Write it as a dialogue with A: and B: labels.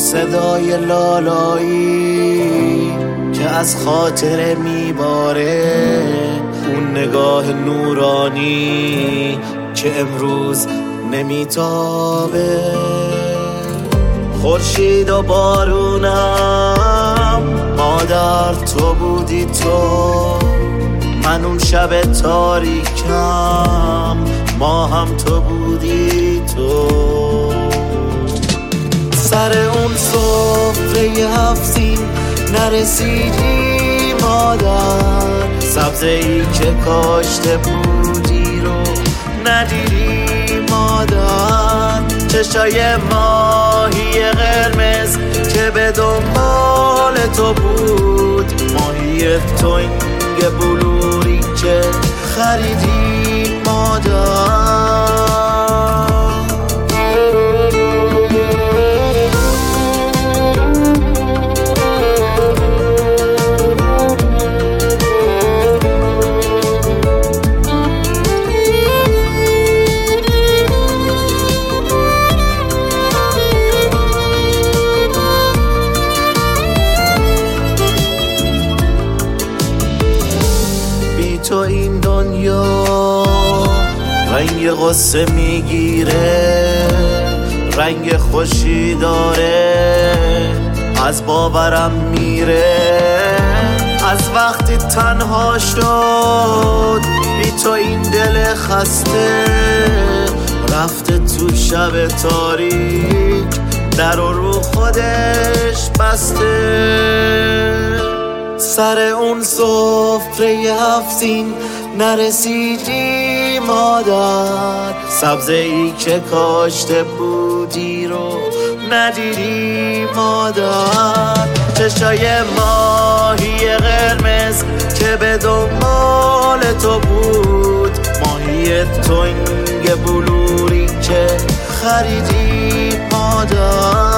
A: صدای لالایی که از خاطر میباره، اون نگاه نورانی که امروز نمیتابه. خورشید و بارونم مادر تو بودی تو، من اون شب تاریکم ما هم تو بودی تو. سر اون سفره 7 سین نرسیدی مادر، سبزه ای که کاشته بودی رو ندیدی مادر. چشای ماهی قرمز که به دنبال تو بود، ماهی تنگ بلوری که خریدی مادر. تو این دنیا رنگ غصه میگیره، رنگ خوشی داره از باورم میره. از وقتی تنها شد بی تو این دل خسته، رفته تو شب تاریک در رو خودش بسته. سر اون سفره 7 سین نرسیدی مادر، سبزه ای که کاشته بودی رو ندیدی مادر. چشای ماهی قرمز که به دنبال تو بود، ماهی تنگ بلوری که خریدی مادر.